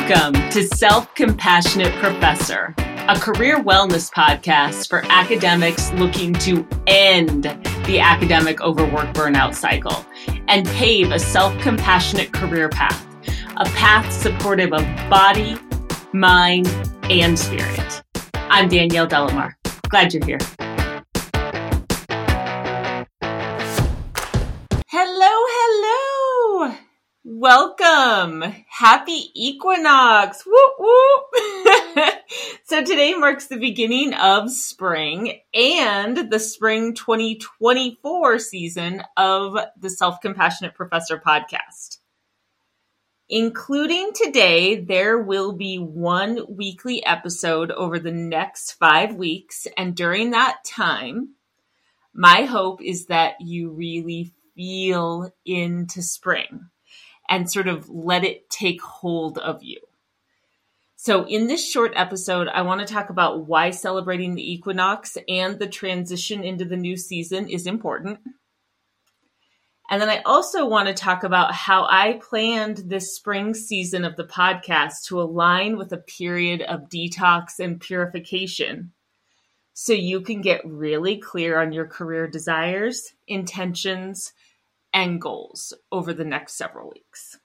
Welcome to Self-Compassionate Professor, a career wellness podcast for academics looking to end the academic overwork burnout cycle and pave a self-compassionate career path, a path supportive of body, mind, and spirit. I'm Danielle Delamar. Glad you're here. Hello. Welcome. Happy equinox. Whoop, whoop. So today marks the beginning of spring and the spring 2024 season of the Self-Compassionate Professor podcast. Including today, there will be one weekly episode over the next 5 weeks. And during that time, my hope is that you really feel into spring and sort of let it take hold of you. So in this short episode, I want to talk about why celebrating the equinox and the transition into the new season is important. And then I also want to talk about how I planned this spring season of the podcast to align with a period of detox and purification so you can get really clear on your career desires, intentions, and goals over the next several weeks.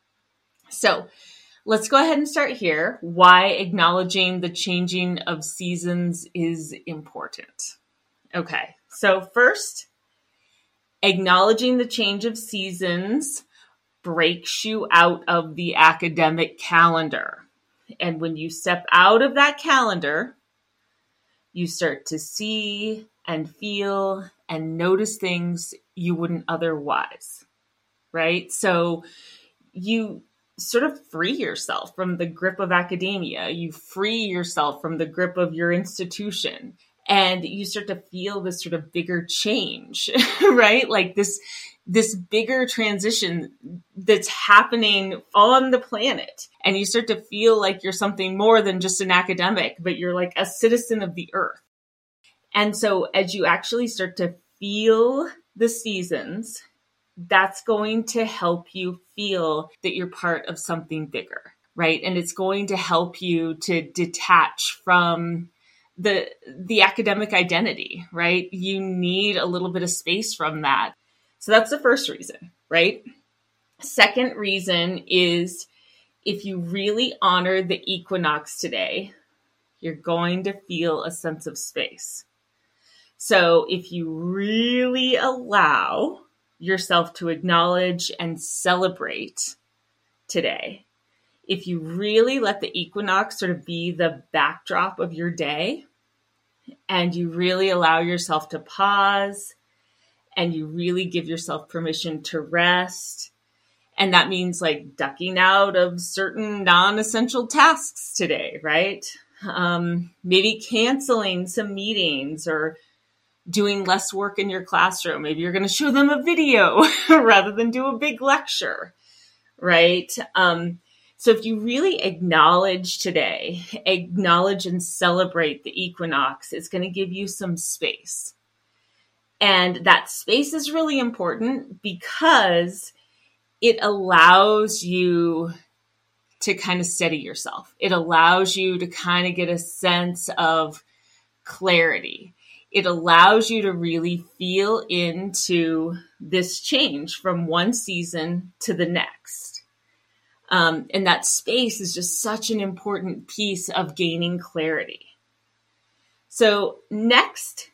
So let's go ahead and start here. Why acknowledging the changing of seasons is important. Okay, so first, acknowledging the change of seasons breaks you out of the academic calendar. And when you step out of that calendar, you start to see and feel and notice things you wouldn't otherwise, right? So you sort of free yourself from the grip of academia. You free yourself from the grip of your institution. And you start to feel this sort of bigger change, right? Like this bigger transition that's happening on the planet. And you start to feel like you're something more than just an academic, but you're like a citizen of the earth. And so as you actually start to feel the seasons, that's going to help you feel that you're part of something bigger, right? And it's going to help you to detach from the academic identity, right? You need a little bit of space from that. So that's the first reason, right? Second reason is if you really honor the equinox today, you're going to feel a sense of space. So if you really allow yourself to acknowledge and celebrate today, if you really let the equinox sort of be the backdrop of your day, and you really allow yourself to pause, and you really give yourself permission to rest, and that means like ducking out of certain non-essential tasks today, right? Maybe canceling some meetings or doing less work in your classroom. Maybe you're going to show them a video rather than do a big lecture, right? So if you really acknowledge today, acknowledge and celebrate the equinox, it's going to give you some space. And that space is really important because it allows you to kind of steady yourself. It allows you to kind of get a sense of clarity. It allows you to really feel into this change from one season to the next. And that space is just such an important piece of gaining clarity. So next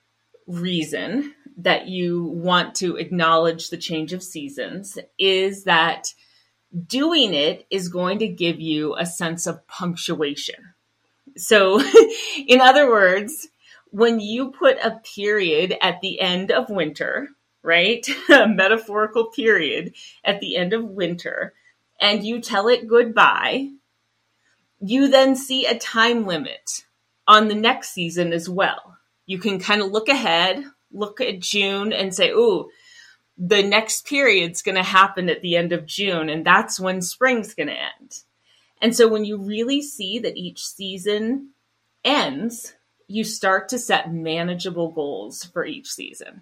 reason that you want to acknowledge the change of seasons is that doing it is going to give you a sense of punctuation. So in other words, when you put a period at the end of winter, right? A metaphorical period at the end of winter, and you tell it goodbye, you then see a time limit on the next season as well. You can kind of look ahead, look at June and say, ooh, the next period's going to happen at the end of June, and that's when spring's going to end. And so when you really see that each season ends, you start to set manageable goals for each season.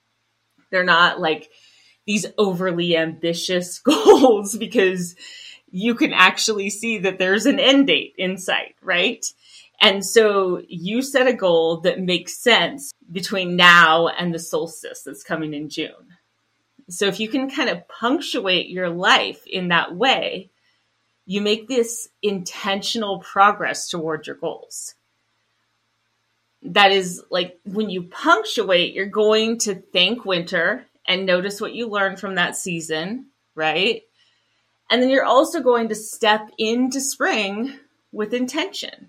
They're not like these overly ambitious goals because you can actually see that there's an end date in sight, right? And so you set a goal that makes sense between now and the solstice that's coming in June. So if you can kind of punctuate your life in that way, you make this intentional progress toward your goals. That is like when you punctuate, you're going to thank winter and notice what you learned from that season, right? And then you're also going to step into spring with intention.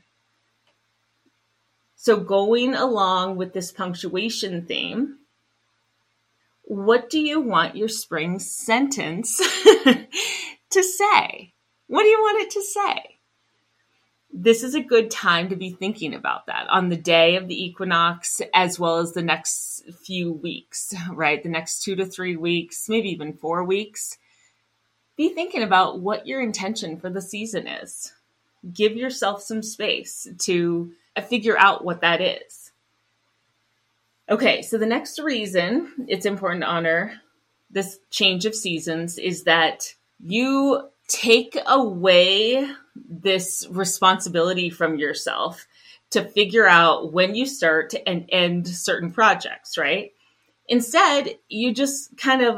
So going along with this punctuation theme, what do you want your spring sentence to say? What do you want it to say? This is a good time to be thinking about that on the day of the equinox, as well as the next few weeks, right? The next 2 to 3 weeks, maybe even 4 weeks. Be thinking about what your intention for the season is. Give yourself some space to figure out what that is. Okay, so the next reason it's important to honor this change of seasons is that you take away this responsibility from yourself to figure out when you start and end certain projects, right? Instead, you just kind of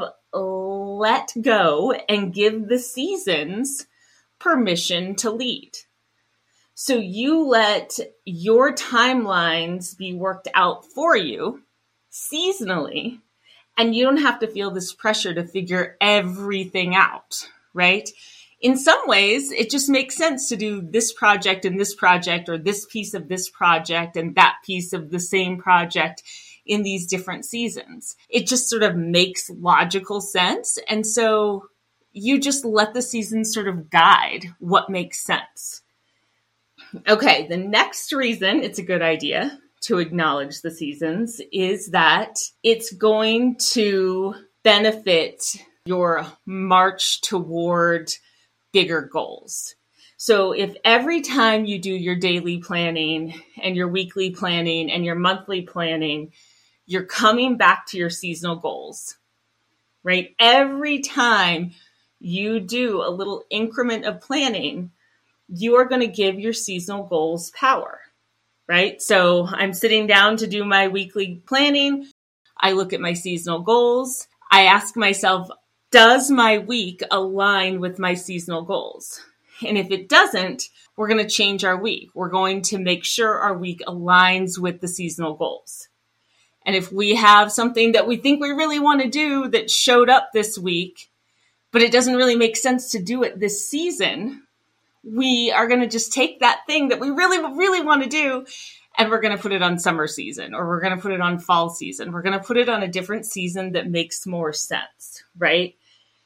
let go and give the seasons permission to lead. So you let your timelines be worked out for you seasonally, and you don't have to feel this pressure to figure everything out, right? In some ways, it just makes sense to do this project and this project, or this piece of this project and that piece of the same project in these different seasons. It just sort of makes logical sense. And so you just let the seasons sort of guide what makes sense. Okay, the next reason it's a good idea to acknowledge the seasons is that it's going to benefit your march toward bigger goals. So if every time you do your daily planning and your weekly planning and your monthly planning, you're coming back to your seasonal goals, right? Every time you do a little increment of planning, you are going to give your seasonal goals power, right? So I'm sitting down to do my weekly planning. I look at my seasonal goals. I ask myself, does my week align with my seasonal goals? And if it doesn't, we're going to change our week. We're going to make sure our week aligns with the seasonal goals. And if we have something that we think we really want to do that showed up this week, but it doesn't really make sense to do it this season, we are going to just take that thing that we really, really want to do, and we're going to put it on summer season, or we're going to put it on fall season. We're going to put it on a different season that makes more sense, right?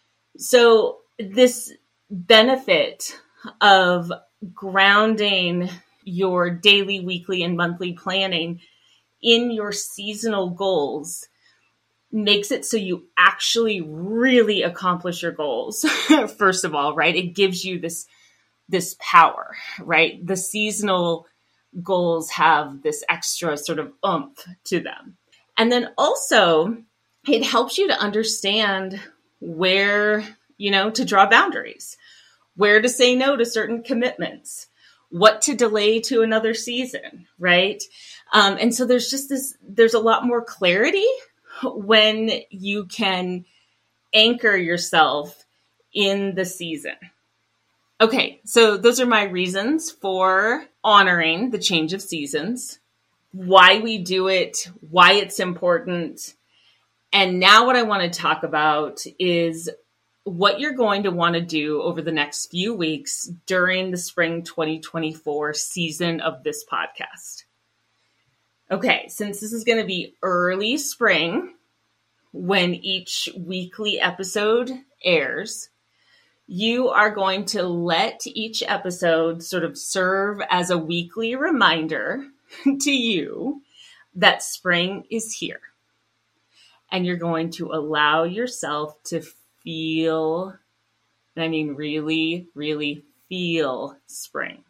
So this benefit of grounding your daily, weekly, and monthly planning in your seasonal goals makes it so you actually really accomplish your goals, first of all, right? It gives you this power, right? The seasonal goals have this extra sort of oomph to them. And then also, it helps you to understand where, to draw boundaries, where to say no to certain commitments, what to delay to another season, right? And so there's a lot more clarity when you can anchor yourself in the season. Okay, so those are my reasons for honoring the change of seasons, why we do it, why it's important. And now what I want to talk about is what you're going to want to do over the next few weeks during the spring 2024 season of this podcast. Okay, since this is going to be early spring when each weekly episode airs, you are going to let each episode sort of serve as a weekly reminder to you that spring is here. And you're going to allow yourself to feel, and I mean really, really feel spring.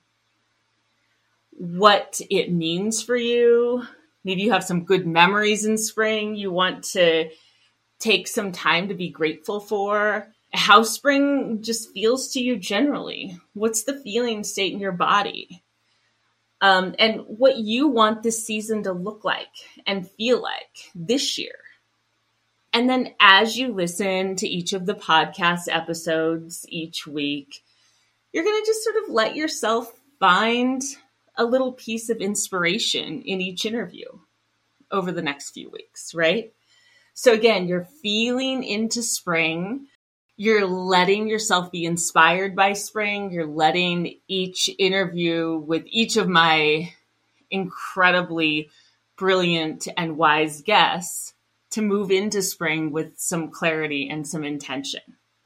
What it means for you. Maybe you have some good memories in spring you want to take some time to be grateful for. how spring just feels to you generally. What's the feeling state in your body? And what you want this season to look like and feel like this year. And then as you listen to each of the podcast episodes each week, you're going to just sort of let yourself find a little piece of inspiration in each interview over the next few weeks, right? So again, you're feeling into spring. You're letting yourself be inspired by spring. You're letting each interview with each of my incredibly brilliant and wise guests to move into spring with some clarity and some intention.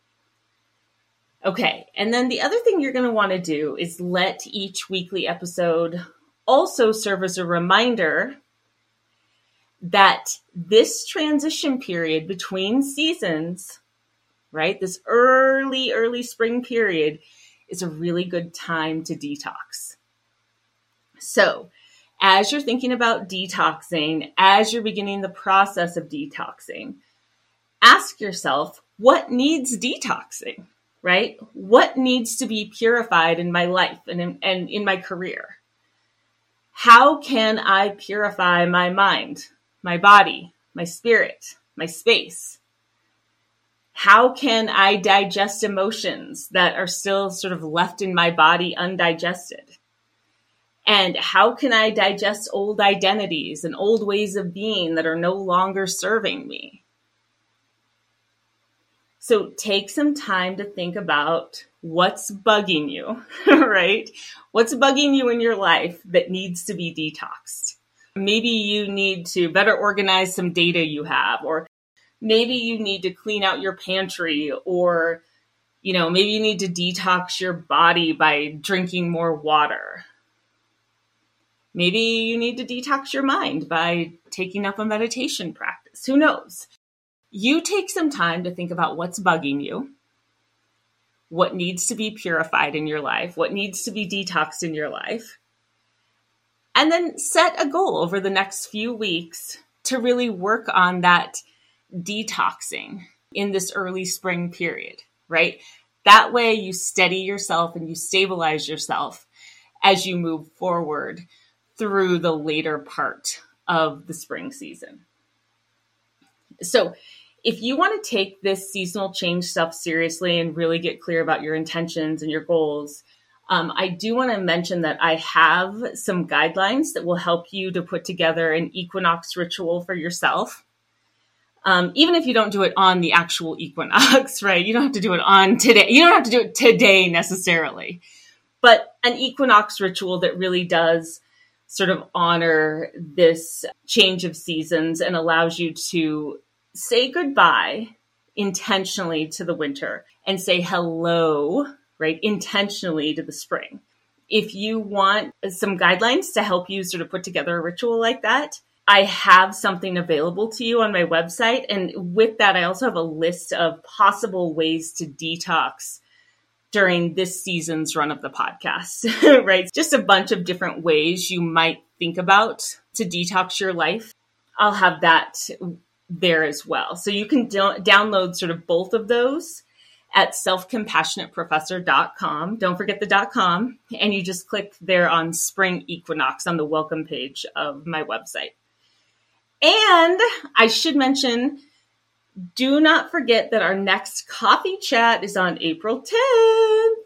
Okay, and then the other thing you're going to want to do is let each weekly episode also serve as a reminder that this transition period between seasons, right, this early spring period is a really good time to detox. So as you're thinking about detoxing, as you're beginning the process of detoxing, ask yourself, what needs detoxing, right? What needs to be purified in my life and in my career? How can I purify my mind, my body, my spirit, my space? How can I digest emotions that are still sort of left in my body undigested? And how can I digest old identities and old ways of being that are no longer serving me? So take some time to think about what's bugging you, right? What's bugging you in your life that needs to be detoxed? Maybe you need to better organize some data you have, or maybe you need to clean out your pantry, or, maybe you need to detox your body by drinking more water. Maybe you need to detox your mind by taking up a meditation practice. Who knows? You take some time to think about what's bugging you, what needs to be purified in your life, what needs to be detoxed in your life, and then set a goal over the next few weeks to really work on that detoxing in this early spring period, right? That way you steady yourself and you stabilize yourself as you move forward through the later part of the spring season. So if you want to take this seasonal change stuff seriously and really get clear about your intentions and your goals, I do want to mention that I have some guidelines that will help you to put together an equinox ritual for yourself. Even if you don't do it on the actual equinox, right? You don't have to do it on today. You don't have to do it today necessarily, but an equinox ritual that really does sort of honor this change of seasons and allows you to say goodbye intentionally to the winter and say hello, right, intentionally to the spring. If you want some guidelines to help you sort of put together a ritual like that, I have something available to you on my website. And with that, I also have a list of possible ways to detox during this season's run of the podcast, right? Just a bunch of different ways you might think about to detox your life. I'll have that there as well. So you can download sort of both of those at selfcompassionateprofessor.com. Don't forget the .com. And you just click there on spring equinox on the welcome page of my website. And I should mention, do not forget that our next coffee chat is on April 10th.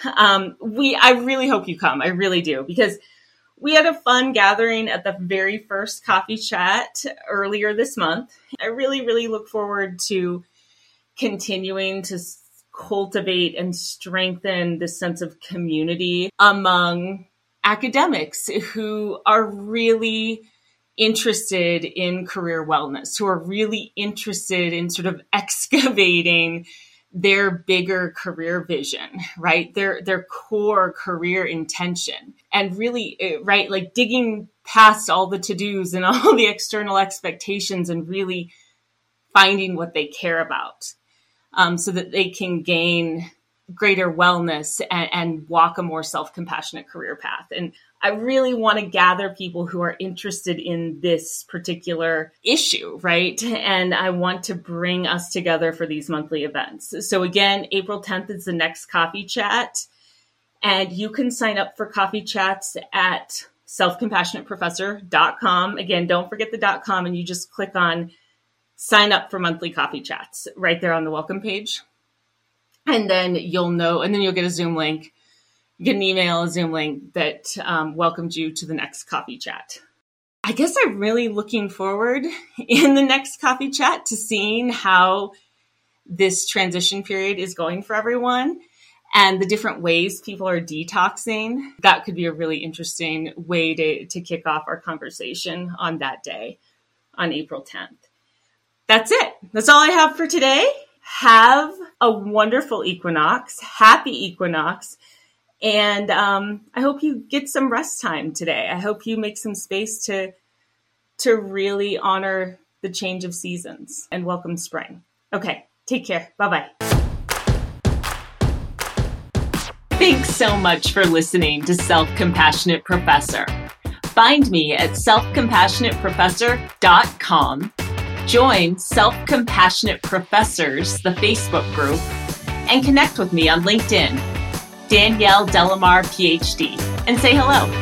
I really hope you come. I really do, because we had a fun gathering at the very first coffee chat earlier this month. I really, really look forward to continuing to cultivate and strengthen this sense of community among academics who are really interested in career wellness, who are really interested in sort of excavating their bigger career vision, right? Their core career intention, and really, right, like digging past all the to-dos and all the external expectations and really finding what they care about, so that they can gain greater wellness and walk a more self-compassionate career path. And I really want to gather people who are interested in this particular issue, right? And I want to bring us together for these monthly events. So again, April 10th is the next coffee chat. And you can sign up for coffee chats at selfcompassionateprofessor.com. Again, don't forget the .com, and you just click on sign up for monthly coffee chats right there on the welcome page. And then you'll know, and then you'll get a Zoom link. You get an email, a Zoom link that welcomes you to the next coffee chat. I guess I'm really looking forward in the next coffee chat to seeing how this transition period is going for everyone and the different ways people are detoxing. That could be a really interesting way to kick off our conversation on that day, on April 10th. That's it. That's all I have for today. Have a wonderful equinox. Happy equinox. And I hope you get some rest time today. I hope you make some space to really honor the change of seasons and welcome spring. Okay, take care. Bye-bye. Thanks so much for listening to Self-Compassionate Professor. Find me at selfcompassionateprofessor.com. Join Self-Compassionate Professors, the Facebook group, and connect with me on LinkedIn, Danielle Delamar, PhD, and say hello.